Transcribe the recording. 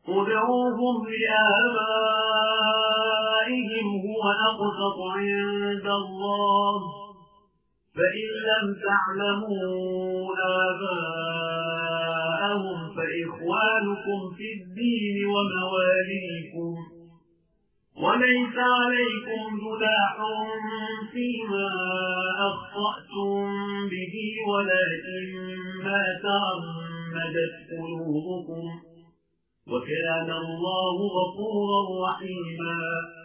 ادعوهم لآبائهم هو أقسط عند الله فإن لم تعلموا آباءهم فإخوانكم في الدين ومواليكم وليس عليكم جناح فيما أخطأتم به ولكن ما تعمدت قلوبكم وكان الله غفورا رحيما